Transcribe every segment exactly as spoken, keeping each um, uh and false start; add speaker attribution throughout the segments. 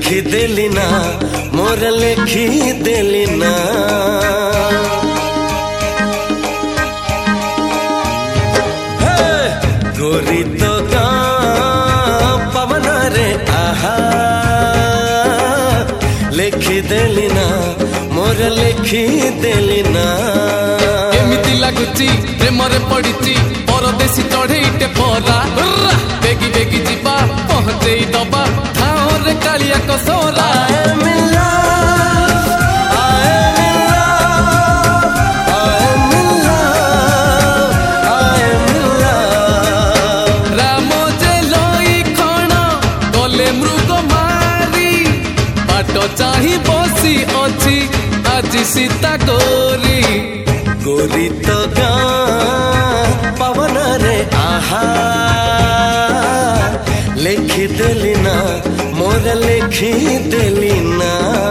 Speaker 1: लिखी देली ना मोर लिखी देली ना गोरी तो पवन रे आहा लिखी देली ना मोर लिखी देली ना
Speaker 2: एमिति लागुची प्रेम रे पड़िची परदेसी चढ़ेईटे परा बेगी बेगी जीवा पहुंचई दबा ठाओ रे कालिया कसोरा चाही बसी अच्छी आज सीता गोरी
Speaker 1: गोरी तो गाँ पवन रे आहा लिखी देली ना मोर लिखी देली ना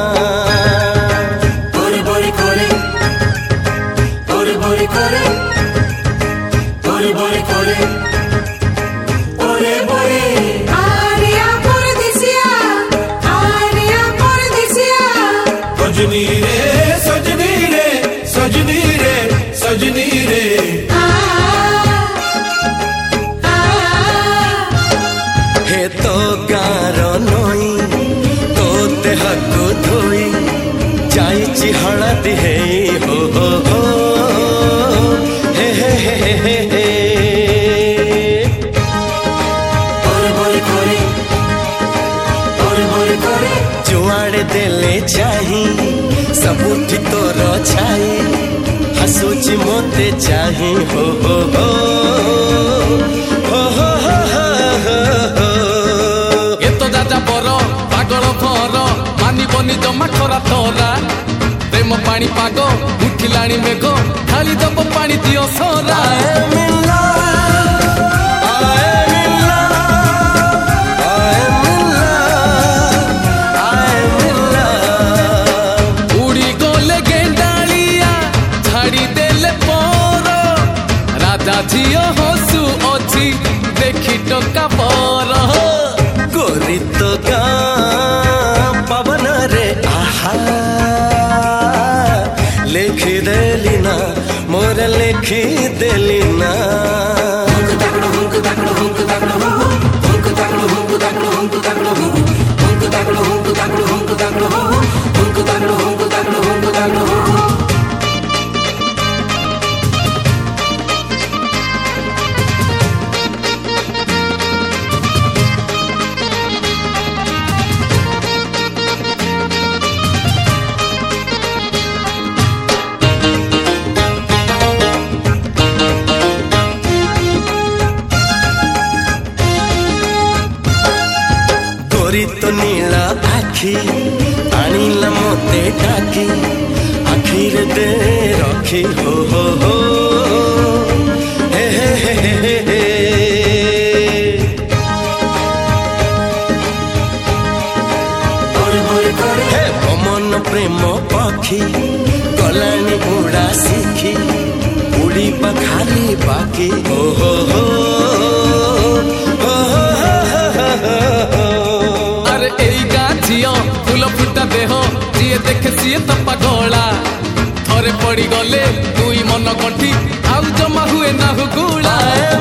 Speaker 3: बोरे बोरे कोरे बोरे बोरे कोरे बोरे बोरे कोरे बोरे बोरे सजनी रे सजनी रे सजनी रे सजनी रे
Speaker 1: हे तो गारो नई तो देह को धोई जाइची हळदी हे हो हो हो हे हे हे हे हे
Speaker 3: बोरे बोरे कोरे बोरे बोरे कोरे
Speaker 1: जुआड़े देले चाही सबुठी तोर छाई हसुची मोते चाही हो हो हो हो हो हो हो
Speaker 2: ये तो दादा बर पागल भर मानी बनी जमा खरा तोरा प्रेम पानी पाग उठिलाणी मेघ खाली दब पानी दियो सोरा झियो हसु अच्छी देखी टका पर
Speaker 1: गोरी तो गाँ पवन रे आहा लिखी देली ना मोर लिखी देली ना गोरी तो नीला आखी आनिला मोते डाकी आखिर दे रखी हो हो हो हे हे हे हे हे हे पमन प्रेम पखी गलानी उड़ा सीखी उड़ी खाली बाकी हो हो हो
Speaker 2: फूल फुटा देह जी देखे सी तपा गला थरे पड़ी गले दुई मन गंठी आउ जमा हुए ना गुला।